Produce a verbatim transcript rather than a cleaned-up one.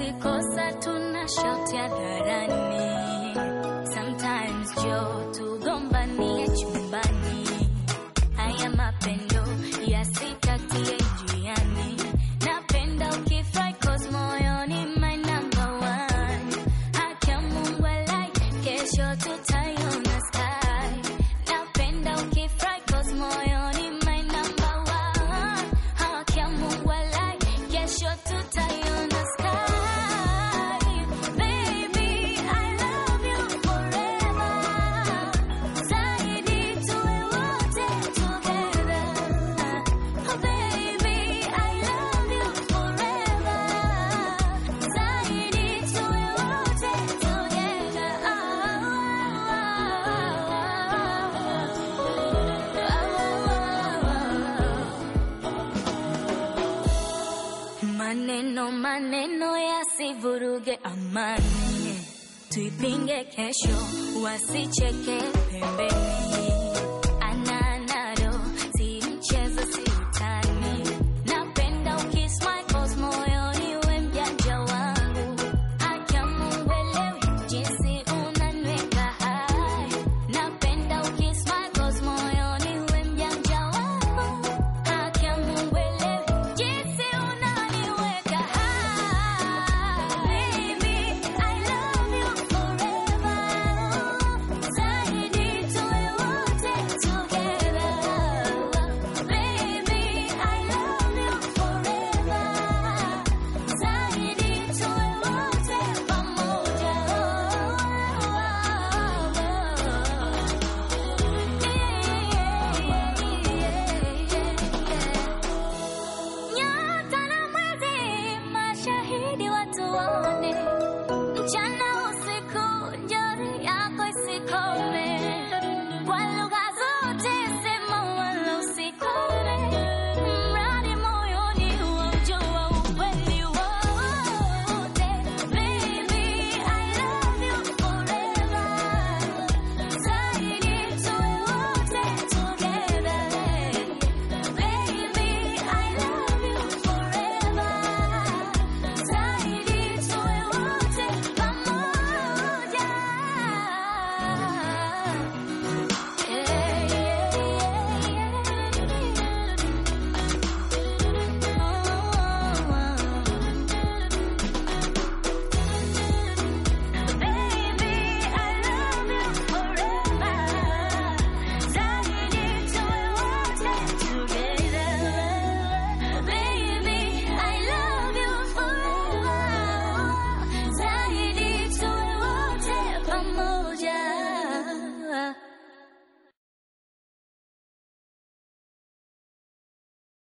tukikosa tunashautia hadharani. Sometimes jo tugombanie chumbani. Haya mapendo yasikatie njiani. Napenda ukifry cause moyoni my number one. Haki ya Mungu alai, kesho tutaiona sky. Napenda ukifry cause moyoni my number one. Haki ya Mungu alai, kesho tutaiona sky. Baby, I love you forever. Zaidi tuwe wote together. Oh baby, I love you forever. Zaidi tuwe wote together. Maneno maneno yasivuruge amani. Tuipinge kesho wasicheke pembeni.